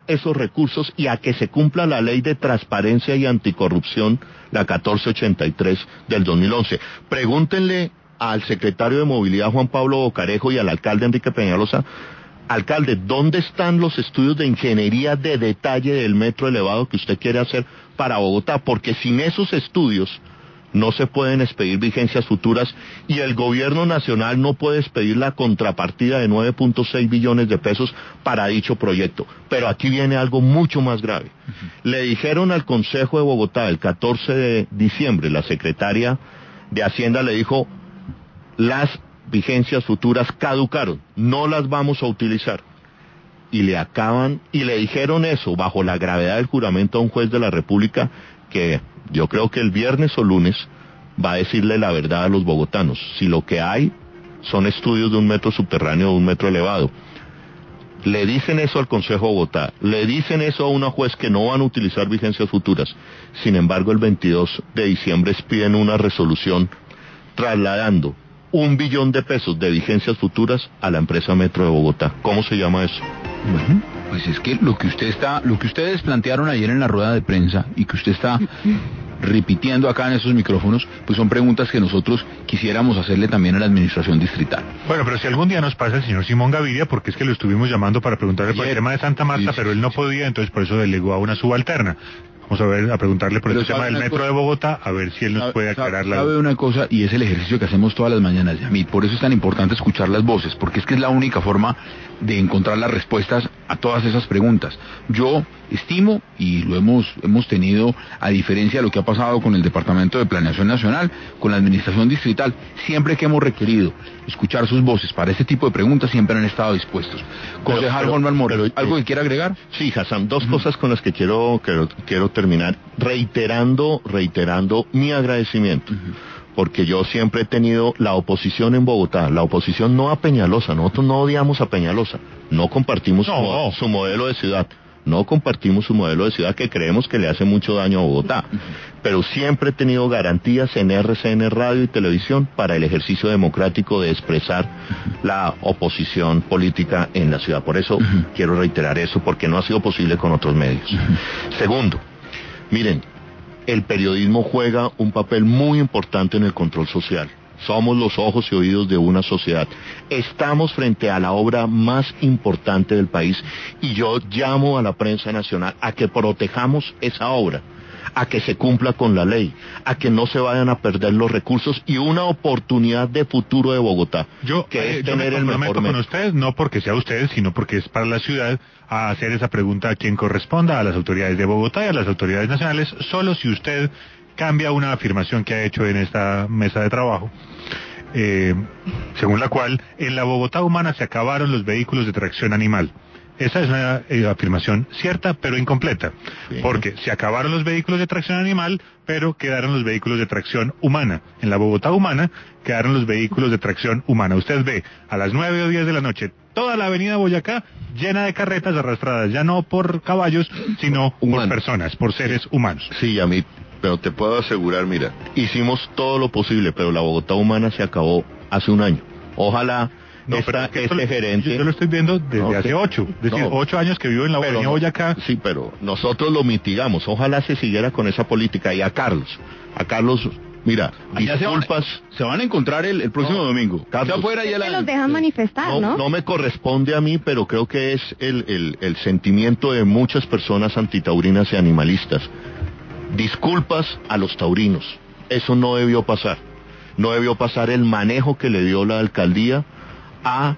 esos recursos y a que se cumpla la ley de transparencia y anticorrupción, la 1483 del 2011. Pregúntenle al secretario de Movilidad Juan Pablo Bocarejo y al alcalde Enrique Peñalosa: alcalde, ¿dónde están los estudios de ingeniería de detalle del metro elevado que usted quiere hacer para Bogotá? Porque sin esos estudios no se pueden expedir vigencias futuras y el gobierno nacional no puede expedir la contrapartida de 9.6 billones de pesos para dicho proyecto. Pero aquí viene algo mucho más grave. Le dijeron al Consejo de Bogotá el 14 de diciembre, la secretaria de Hacienda le dijo: las vigencias futuras caducaron, no las vamos a utilizar. Y le dijeron eso bajo la gravedad del juramento a un juez de la República que yo creo que el viernes o lunes va a decirle la verdad a los bogotanos, si lo que hay son estudios de un metro subterráneo o un metro elevado. Le dicen eso al Consejo de Bogotá, le dicen eso a una juez que no van a utilizar vigencias futuras. Sin embargo, el 22 de diciembre piden una resolución trasladando 1 billón de pesos de vigencias futuras a la empresa Metro de Bogotá. ¿Cómo se llama eso? Bueno, pues es que lo que ustedes plantearon ayer en la rueda de prensa y que usted está repitiendo acá en esos micrófonos, pues son preguntas que nosotros quisiéramos hacerle también a la administración distrital. Bueno, pero si algún día nos pasa el señor Simón Gaviria, porque es que lo estuvimos llamando para preguntarle por el tema de Santa Marta, pero él no podía, entonces por eso delegó a una subalterna. Vamos a preguntarle por el tema del metro de Bogotá, a ver si él nos puede aclarar la... Sabe una cosa, y es el ejercicio que hacemos todas las mañanas, Yamit. Por eso es tan importante escuchar las voces, porque es que es la única forma de encontrar las respuestas a todas esas preguntas. Yo estimo, y lo hemos tenido, a diferencia de lo que ha pasado con el Departamento de Planeación Nacional, con la Administración Distrital, siempre que hemos requerido escuchar sus voces para este tipo de preguntas, siempre han estado dispuestos. Concejal Holman Morris, ¿algo que quiera agregar? Sí, Hassan, dos cosas con las que quiero terminar, reiterando mi agradecimiento. Porque yo siempre he tenido la oposición en Bogotá, la oposición no a Peñalosa, nosotros no odiamos a Peñalosa, no compartimos su modelo de ciudad, no compartimos su modelo de ciudad que creemos que le hace mucho daño a Bogotá, pero siempre he tenido garantías en RCN Radio y Televisión para el ejercicio democrático de expresar la oposición política en la ciudad. Por eso quiero reiterar eso, porque no ha sido posible con otros medios. Segundo, miren, el periodismo juega un papel muy importante en el control social. Somos los ojos y oídos de una sociedad. Estamos frente a la obra más importante del país y yo llamo a la prensa nacional a que protejamos esa obra, a que se cumpla con la ley, a que no se vayan a perder los recursos y una oportunidad de futuro de Bogotá. Yo me comprometo con ustedes, no porque sea ustedes, sino porque es para la ciudad, a hacer esa pregunta a quien corresponda, a las autoridades de Bogotá y a las autoridades nacionales, solo si usted cambia una afirmación que ha hecho en esta mesa de trabajo, según la cual en la Bogotá humana se acabaron los vehículos de tracción animal. Esa es una afirmación cierta, pero incompleta, porque se acabaron los vehículos de tracción animal, pero quedaron los vehículos de tracción humana. En la Bogotá humana quedaron los vehículos de tracción humana. Usted ve a las 9 o 10 de la noche toda la avenida Boyacá llena de carretas arrastradas, ya no por caballos, sino por personas, por seres humanos. Sí, Yamit, pero te puedo asegurar, mira, hicimos todo lo posible, pero la Bogotá humana se acabó hace un año. Ojalá... gerente... Yo lo estoy viendo desde hace 8, es decir, 8 años que vivo en la avenida Boyacá. Sí, pero nosotros lo mitigamos, ojalá se siguiera con esa política. Y a Carlos, mira, disculpas... Se van a encontrar el próximo domingo. Carlos, que los dejan manifestar, ¿no? No me corresponde a mí, pero creo que es el sentimiento de muchas personas antitaurinas y animalistas. Disculpas a los taurinos, eso no debió pasar. No debió pasar el manejo que le dio la alcaldía a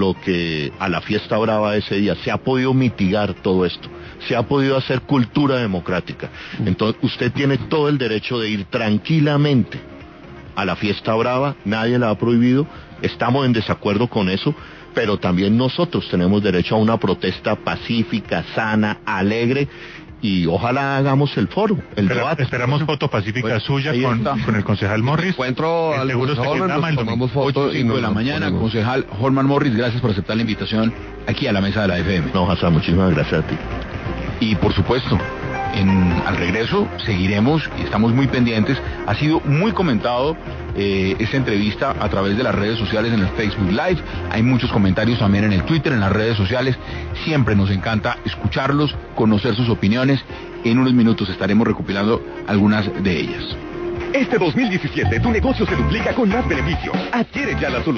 la fiesta brava ese día. Se ha podido mitigar todo esto, se ha podido hacer cultura democrática. Entonces usted tiene todo el derecho de ir tranquilamente a la fiesta brava, nadie la ha prohibido, estamos en desacuerdo con eso, pero también nosotros tenemos derecho a una protesta pacífica, sana, alegre, y ojalá hagamos el foro, el debate. Esperamos foto pacífica suya con el concejal Morris. Encuentro al concejal, tomamos foto 5 de la mañana. Concejal Holman Morris, gracias por aceptar la invitación aquí a la mesa de la FM. No, Hassan, muchísimas gracias a ti. Y por supuesto, al regreso seguiremos y estamos muy pendientes. Ha sido muy comentado esta entrevista a través de las redes sociales, en el Facebook Live. Hay muchos comentarios también en el Twitter, en las redes sociales. Siempre nos encanta escucharlos, conocer sus opiniones. En unos minutos estaremos recopilando algunas de ellas. Este 2017 tu negocio se duplica con más beneficios. Adquiere ya la solución.